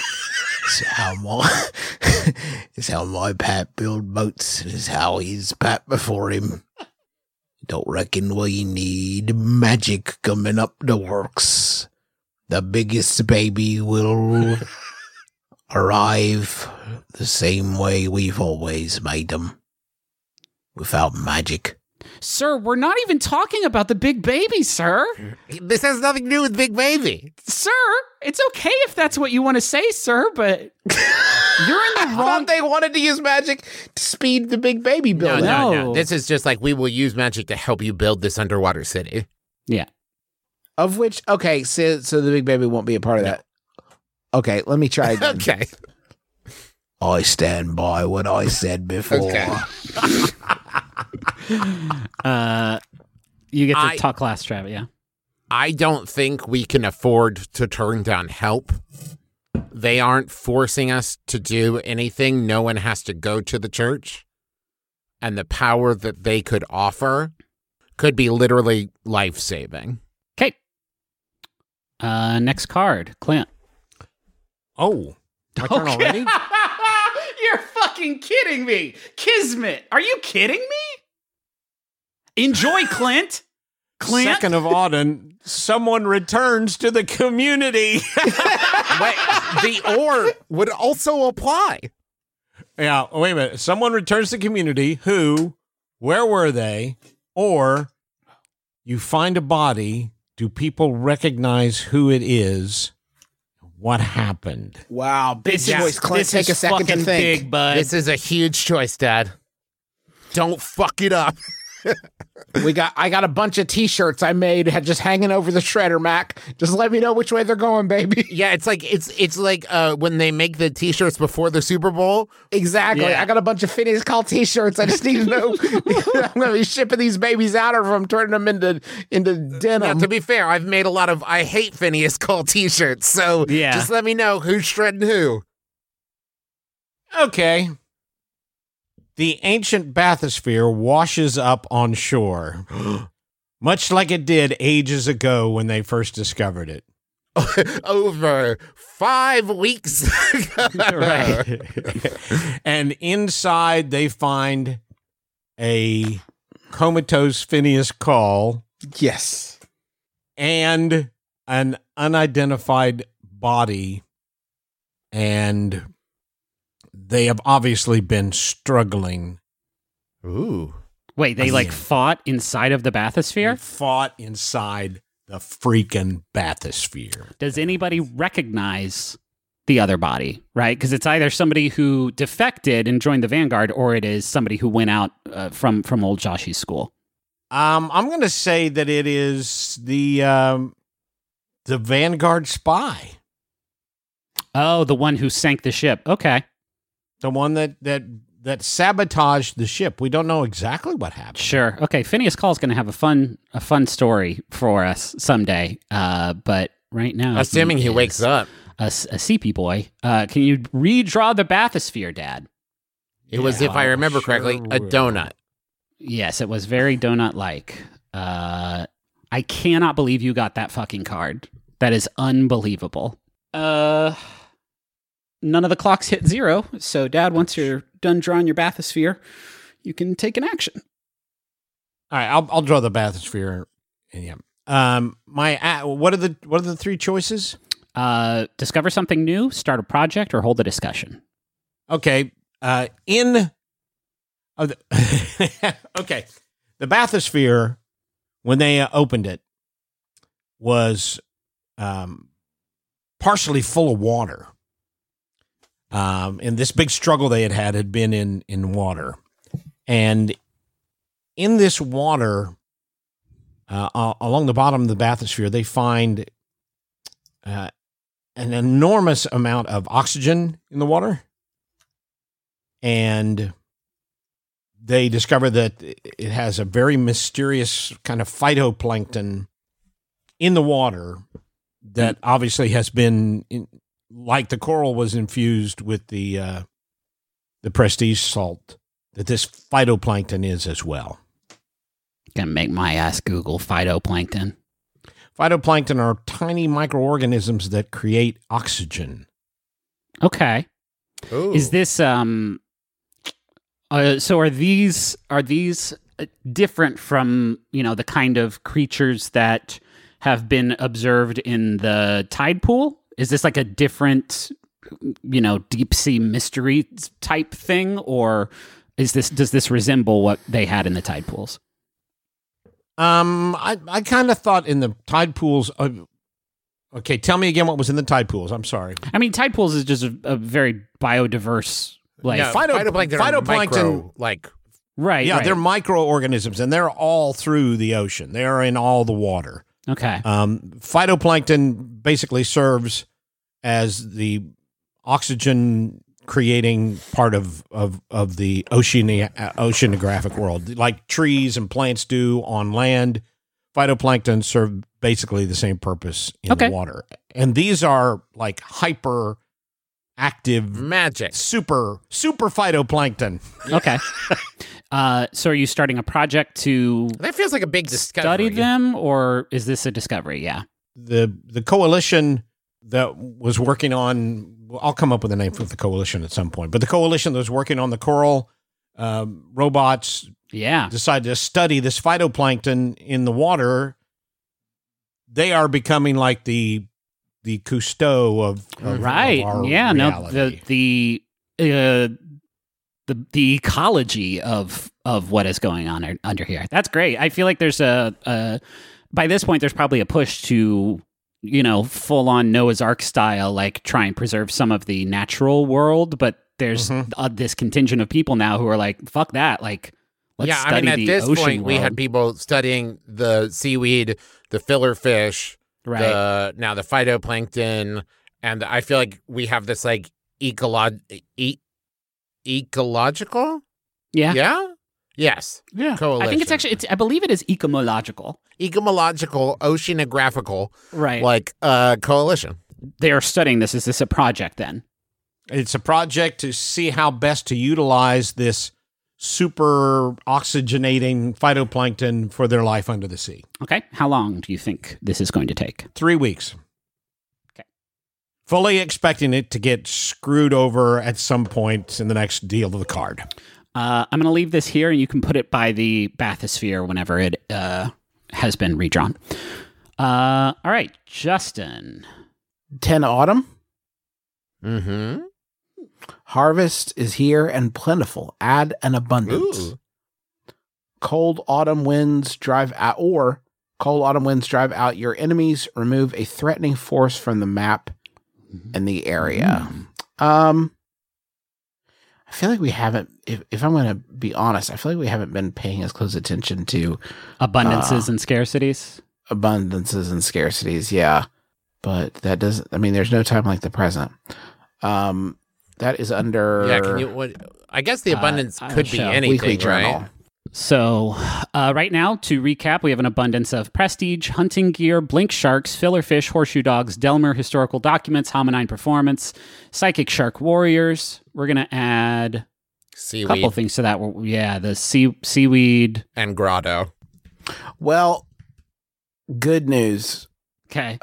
It's how my pap build boats. It's how his pap before him. Don't reckon we need magic coming up the works. The biggest baby will arrive the same way we've always made them. Without magic. Sir, we're not even talking about the big baby, sir. This has nothing to do with Big Baby. Sir, it's okay if that's what you want to say, sir, but you're in the I wrong... thought they wanted to use magic to speed the big baby building. No. This is just like, we will use magic to help you build this underwater city. Yeah. Of which, okay, so the big baby won't be a part of that. Okay, let me try again. Okay. I stand by what I said before. Okay. You get to talk last, Travis, yeah? I don't think we can afford to turn down help. They aren't forcing us to do anything. No one has to go to the church. And the power that they could offer could be literally life-saving. Okay. Next card, Clint. Oh, my turn already? You're fucking kidding me. Kismet. Are you kidding me? Enjoy, Clint. Second of Auden, someone returns to the community. Wait, the or would also apply. Yeah, wait a minute. Someone returns to the community who, where were they? Or you find a body. Do people recognize who it is? What happened? Wow, big choice. Clint, take a second to think. Big, bud. This is a huge choice, Dad. Don't fuck it up. I got a bunch of t-shirts I made just hanging over the shredder, Mac. Just let me know which way they're going, baby. Yeah, it's like when they make the t-shirts before the Super Bowl. Exactly. Yeah. I got a bunch of Phineas Call t-shirts. I just need to know. I'm going to be shipping these babies out, or if I'm turning them into denim. Now, to be fair, I've made a lot of I hate Phineas Call t-shirts, so just let me know who's shredding who. Okay. The ancient bathysphere washes up on shore, much like it did ages ago when they first discovered it. Over 5 weeks ago. Right. And inside they find a comatose Phineas Call. Yes. And an unidentified body. And they have obviously been struggling. Ooh. Wait, they fought inside of the bathysphere? They fought inside the freaking bathysphere. Does anybody recognize the other body, right? Because it's either somebody who defected and joined the Vanguard, or it is somebody who went out from old Joshy's school. I'm going to say that it is the Vanguard spy. Oh, the one who sank the ship. Okay. The one that sabotaged the ship. We don't know exactly what happened. Sure. Okay. Phineas Call's going to have a fun story for us someday. But right now. Assuming he wakes up. A CP boy. Can you redraw the bathysphere, Dad? It was, if I remember correctly, a donut. Yes, it was very donut-like. I cannot believe you got that fucking card. That is unbelievable. None of the clocks hit 0, so Dad, once you're done drawing your bathysphere, you can take an action. All right, I'll draw the bathysphere. Yeah. What are the 3 choices? Discover something new, start a project, or hold a discussion. Okay. Okay. The bathysphere, when they opened it, was partially full of water. And this big struggle they had been in water. And in this water, along the bottom of the bathysphere, they find an enormous amount of oxygen in the water. And they discover that it has a very mysterious kind of phytoplankton in the water that obviously has been, like the coral was infused with the prestige salt, that this phytoplankton is as well. Gonna make my ass Google phytoplankton. Phytoplankton are tiny microorganisms that create oxygen. Okay. Ooh. Is this so are these different from, the kind of creatures that have been observed in the tide pool? Is this like a different, deep sea mystery type thing, or does this resemble what they had in the tide pools? I kind of thought in the tide pools. Okay, tell me again what was in the tide pools. I'm sorry. I mean, tide pools is just a very biodiverse. Phytoplankton, right. Yeah, they're microorganisms, and they're all through the ocean. They are in all the water. Okay. Phytoplankton basically serves as the oxygen creating part of the oceanographic world, like trees and plants do on land. Phytoplankton serve basically the same purpose in the water, and these are like hyper active magic super phytoplankton. Okay. So are you starting a project to that feels like a big discovery. Study them, or is this a discovery? Yeah. The coalition that was working on, I'll come up with a name for the coalition at some point, but the coalition that was working on the coral robots decided to study this phytoplankton in the water. They are becoming like the Cousteau of right. Of our reality. The ecology of what is going on under here. That's great. I feel like there's by this point there's probably a push to, full on Noah's Ark style, like try and preserve some of the natural world, but there's this contingent of people now who are like, fuck that, like let's study at the this ocean point world. we had people studying the seaweed, the filler fish, right. now the phytoplankton, and I feel like we have this like ecological? Yeah. Yeah? Yes. Yeah. Coalition. I think I believe it is ecomological. Ecomological, oceanographical, right. Coalition. They are studying this. Is this a project then? It's a project to see how best to utilize this super oxygenating phytoplankton for their life under the sea. Okay. How long do you think this is going to take? 3 weeks. Okay. Fully expecting it to get screwed over at some point in the next deal of the card. I'm going to leave this here, and you can put it by the bathysphere whenever it has been redrawn. All right, Justin. 10 autumn. Mm-hmm. Harvest is here and plentiful. Add an abundance. Ooh. Cold autumn winds drive out your enemies. Remove a threatening force from the map and the area. I feel like we haven't, if I'm going to be honest, I feel like we haven't been paying as close attention to abundances and scarcities. Abundances and scarcities, yeah. But that doesn't, there's no time like the present. That is under... Yeah, I guess the abundance could be anything, Weekly Journal. right? So, right now, to recap, we have an abundance of prestige, hunting gear, blink sharks, filler fish, horseshoe dogs, Delmer historical documents, Hominine performance, psychic shark warriors. We're going to add a Seaweed couple things to that. Yeah, the seaweed. and grotto. Well, good news. Okay.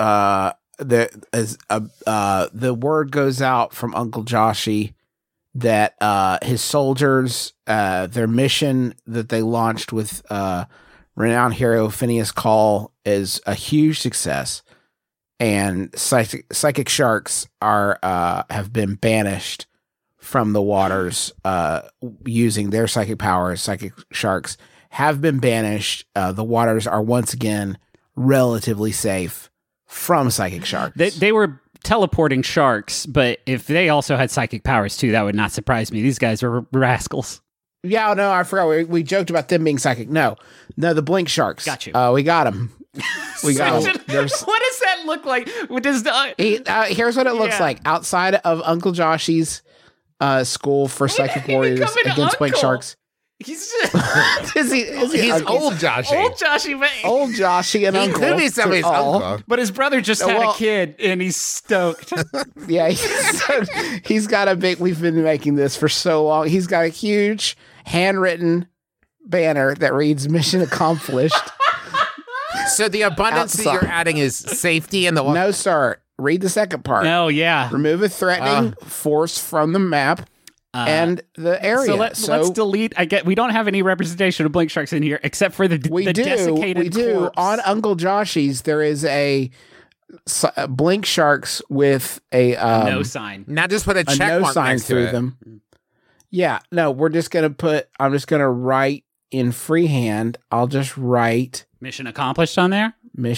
The word goes out from Uncle Joshy that his soldiers, their mission that they launched with renowned hero Phineas Call is a huge success, and psychic sharks are have been banished from the waters using their psychic powers. Psychic sharks have been banished. The waters are once again relatively safe from psychic sharks. They were teleporting sharks, but if they also had psychic powers too, that would not surprise me. These guys are rascals. Yeah, no, I forgot. We joked about them being psychic. No, the blink sharks. Got you. We got them. We got them. What does that look like? Here's what it looks like outside of Uncle Joshy's school for psychic warriors against blink sharks. He's Is he old Joshy. Old Joshy, but Old Joshy and He Uncle. could be somebody's uncle. But his brother just had Well- a kid, and he's stoked. Yeah, he's got a big. We've been making this for so long. He's got a huge handwritten banner that reads "Mission Accomplished." So the abundance that Outside. you're adding is safety in the water. No, sir. Read the second part. Oh yeah. Remove a threatening force from the map and the area. So let's delete. We don't have any representation of blink sharks in here, except for the desiccated We do. corpse. On Uncle Joshy's, there is a blink sharks with a no sign. Now just put a a check no mark sign next to through it. them. Yeah, no, I'm just gonna write in freehand. I'll just write Mission accomplished on there.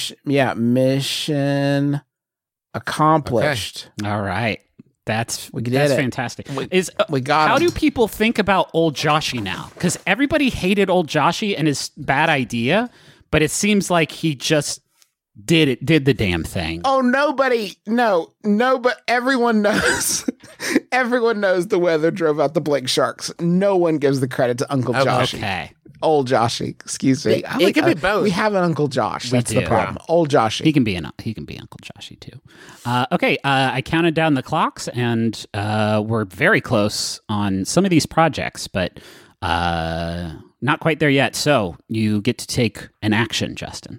mission accomplished. All right. That's We did that's it. fantastic. We got How him. do people think about old Joshy now? Because everybody hated old Joshy and his bad idea, but it seems like he just did the damn thing. Oh, but everyone knows. Everyone knows the weather drove out the blink sharks. No one gives the credit to Uncle Joshy. Okay. Old Joshy, excuse me. It could be both. We have an Uncle Josh. That's the do. problem. Old Joshy. He can be Uncle Joshy too. Okay, I counted down the clocks, and we're very close on some of these projects, but not quite there yet. So you get to take an action, Justin.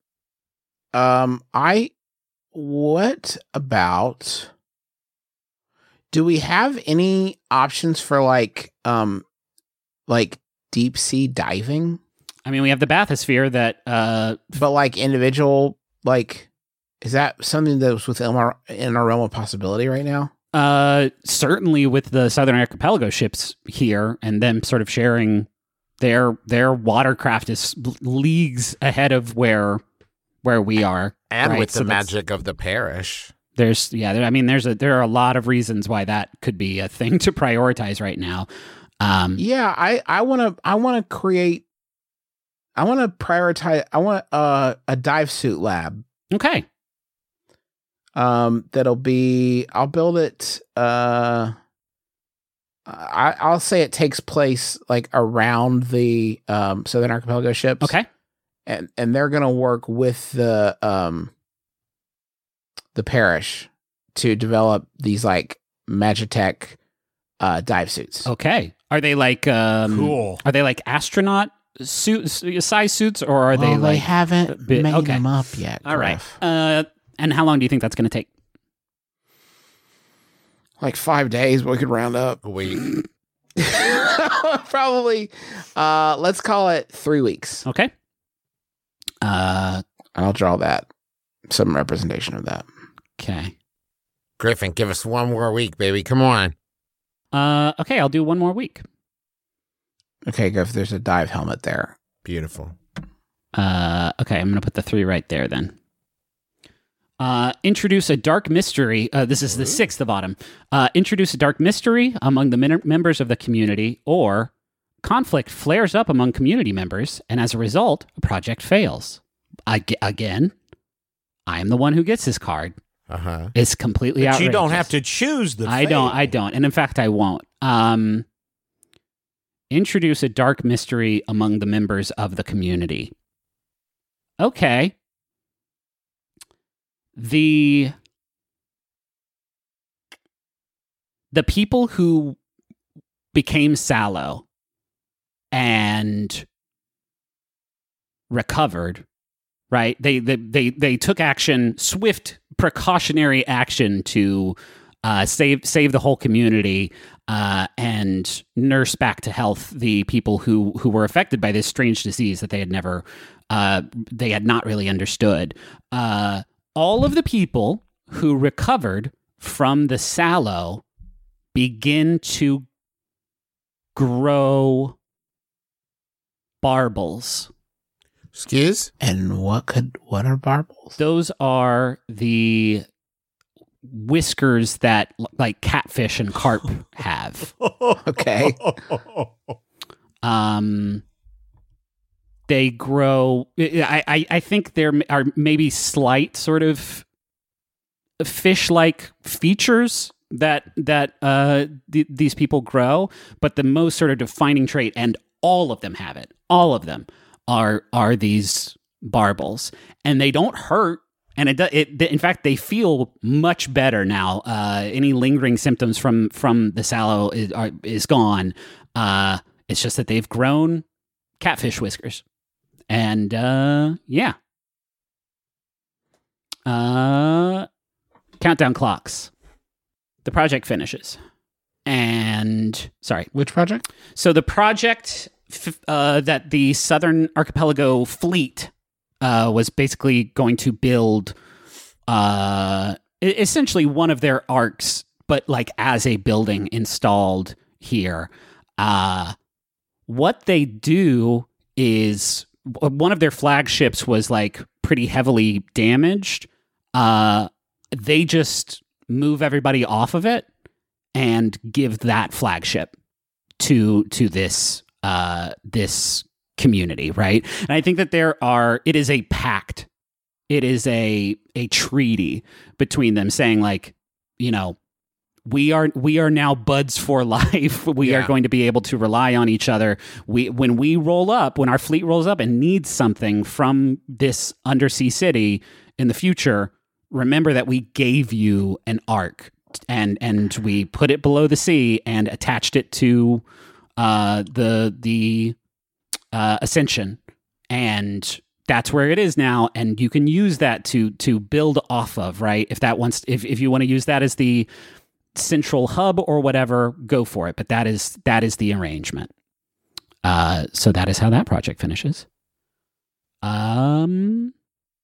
What about? Do we have any options for like deep sea diving? I mean, we have the bathysphere that But like individual, like, is that something that was within our realm of possibility right now? certainly with the Southern Archipelago ships here and them sort of sharing their watercraft is leagues ahead of where we are. And right? with the So that's- magic of the parish. there are a lot of reasons why that could be a thing to prioritize right now. Yeah, I want to prioritize. I want a dive suit lab. Okay. That'll be. I'll build it. I'll say it takes place like around the Southern Archipelago ships. Okay. and they're gonna work with the parish to develop these like Magitech dive suits. Okay. Are they like Cool. Are they like astronaut suits, size suits, or are they Well, like? they haven't bit- made okay. them up yet. All right. Griff. And how long do you think that's going to take? Like 5 days, but we could round up. We Probably. Let's call it 3 weeks. Okay. I'll draw that. Some representation of that. Okay. Griffin, give us one more week, baby. Come on. Okay. I'll do one more week. Okay, Griff, there's a dive helmet there. Beautiful. Okay. I'm going to put the 3 right there then. Introduce a dark mystery. This is the 6th, the bottom. Introduce a dark mystery among the members of the community, or conflict flares up among community members, and as a result, a project fails. Again, I am the one who gets this card. Uh-huh. It's completely But outrageous. you don't have to choose the I don't. fate. And in fact, I won't. Introduce a dark mystery among the members of the community. Okay. The people who became sallow and recovered, right? They took action, swift, precautionary action to save the whole community and nurse back to health the people who were affected by this strange disease that they had not really understood. All of the people who recovered from the sallow begin to grow barbels. Excuse? And what are barbels? Those are the whiskers that like catfish and carp have. Okay. They grow. I think there are maybe slight sort of fish-like features that these people grow, but the most sort of defining trait, and all of them have it. All of them are these barbels, and they don't hurt. And in fact, they feel much better now. Any lingering symptoms from the sallow is gone. It's just that they've grown catfish whiskers. And yeah. Countdown clocks. The project finishes. And sorry, which project? So the project that the Southern Archipelago Fleet was basically going to build essentially one of their arcs, but like as a building installed here. What they do is one of their flagships was like pretty heavily damaged. They just move everybody off of it and give that flagship to this community, right? And I think that it is a pact. It is a treaty between them saying like, you know, we are now buds for life. We are going to be able to rely on each other. When our fleet rolls up and needs something from this undersea city in the future, remember that we gave you an ark and we put it below the sea and attached it to the Ascension, and that's where it is now, and you can use that to build off of, right? If you want to use that as the central hub or whatever, go for it. But that is the arrangement. So that is how that project finishes. And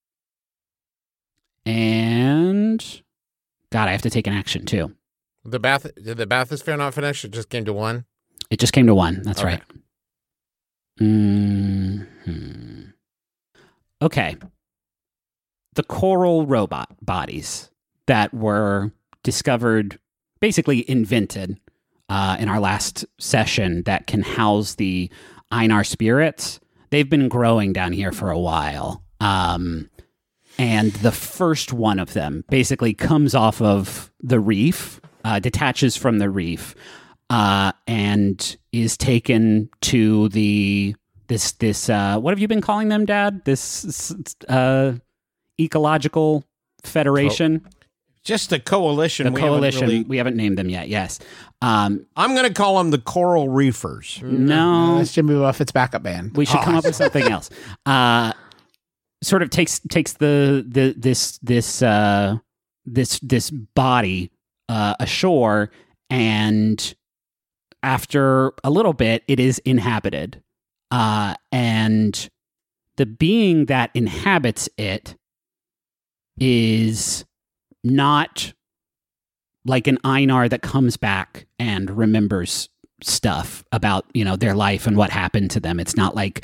God, I have to take an action too. Did the bathysphere not finish? It just came to one? It just came to one. That's right. Okay. The coral robot bodies that were discovered, basically invented in our last session, that can house the Einar spirits, they've been growing down here for a while. And the first one of them basically comes off of the reef, detaches from the reef, and is taken to this what have you been calling them, Dad? This ecological federation? Just a coalition. The coalition. We haven't named them yet. Yes. I'm going to call them the Coral Reefers. No. That's Jimmy Buffett's backup band. We should come up with something else. Sort of takes this body ashore, and after a little bit, it is inhabited. And the being that inhabits it is not like an Einar that comes back and remembers stuff about, you know, their life and what happened to them. It's not like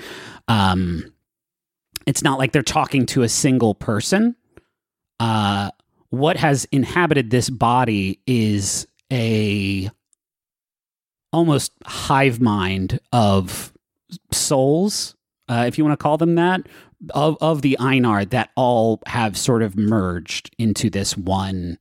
they're talking to a single person. What has inhabited this body is a almost hive mind of souls, if you want to call them that, of the Einar, that all have sort of merged into this one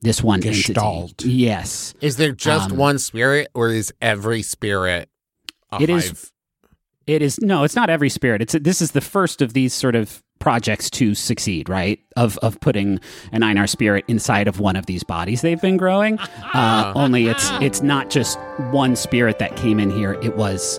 Gestalt. entity. Yes. Is there just one spirit, or is every spirit It is no, it's not every spirit. This is the first of these sort of projects to succeed, right? Of putting an Einar spirit inside of one of these bodies they've been growing. Only it's not just one spirit that came in here. It was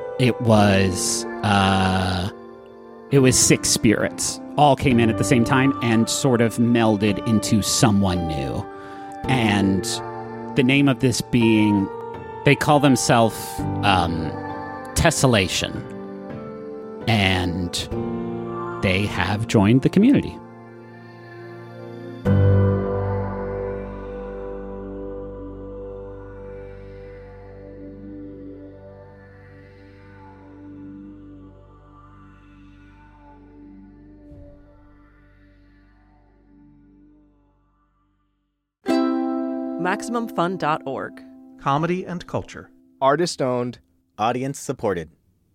6 spirits. All came in at the same time and sort of melded into someone new. And the name of this being, they call themselves Tessellation, and they have joined the community. MaximumFun.org. Comedy and culture. Artist owned. Audience supported.